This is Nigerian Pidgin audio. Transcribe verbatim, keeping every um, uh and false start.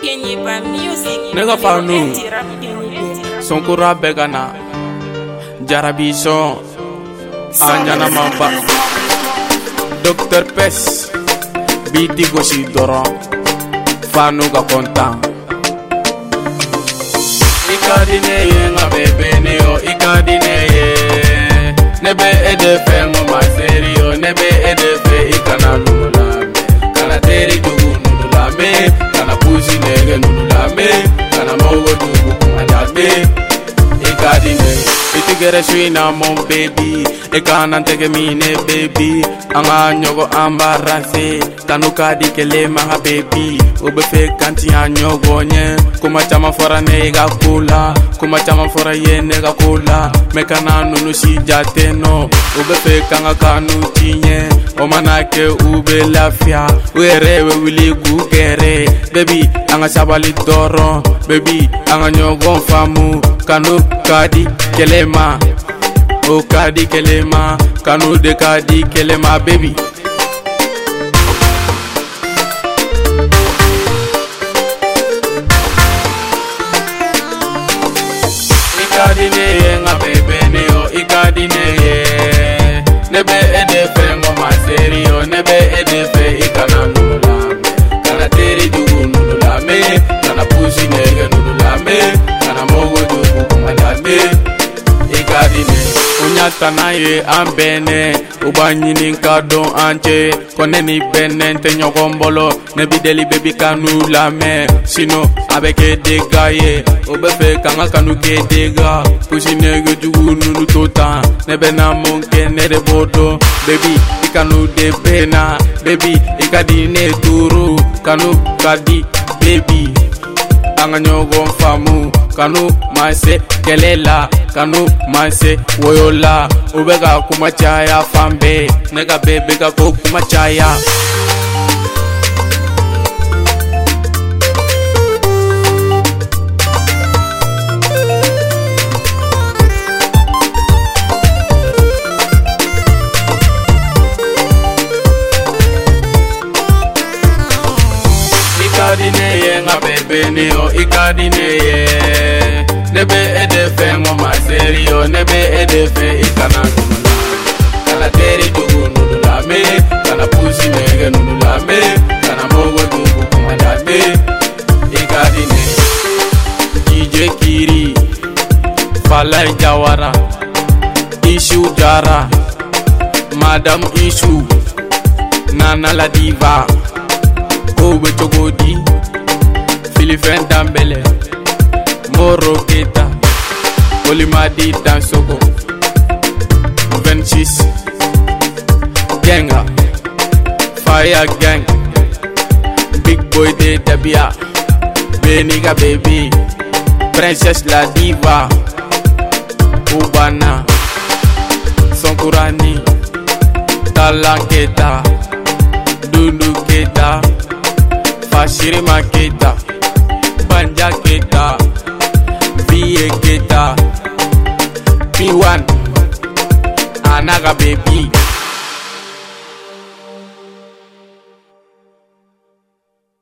Nigga fanu Sonkura begana Jarabison Anyana mamba Docteur Pes Biti gosi doron Fanu ga kontan Ikadine ye nga bebe neo Ikadine ye Nebe edefe ngoma serio Nebe edefe ikana nulame Kana teri jugu nulame Kana pusi nege nulame Kana mogo jugu kumandame Ikadine Itigere suina mon baby Ekana tege mine baby Anga nyogo ambarase Kanuka dikele maha baby Ubefe kanti ya nyogo nye Kuma chama fora nega kula Kuma chama fora ye nega kula Mekana nunu si jate no Ubefe kanga kanu tinye Omanake ube lafia Uerewe wili gugere Baby anga sabali doro Baby anga nyogo famu Kanu kadi kelema O kadi kelema Kanu de kadi kelema baby Ikadine ye nga bebe neo Ikadine ye Nebe edefe ngoma serio Nebe edefe ikana nulame Kana teri jugu nulame Kana pusi nege nulame Kana mogo jugu kumandame Ikadine Unyata na ye ambene Ubanyini nkadon anche Kone ni bene nte nyogombolo Nebi deli baby kanu lame Sino abeke dega ye Obefe kanga kanu ke dega Pusi nege jugu nunu tota Nebe na monke nere bodo Baby ikanu de pena Baby ikadine turu Kanu kadi baby Anga nyogo famu Kanu manse kelela Kanu manse woyola Ubega kumachaya fambe Nega bebe kako kumachaya Ikadine ye nga bebe neo Ikadine ye Nebe edefe ngoma serio Nebe edefe ikana nulame Kana teri jugu nulame Kana pusi nege nulame Kana mogo jugu kumandame Ikadine D J Kiri Falai Jawara Ishu Jara Madam Ishu Nana la diva Obe Chogodi Philippine Dambele Moro Keta Olimadi Dansoko Venchis Genga Fire Gang Big Boy de Dabia Beniga Baby Princess La Diva Ubana Sonkurani Talaketa Dundu Keta Fashirima Keta Banja Keta V A Keta P one Anaga Baby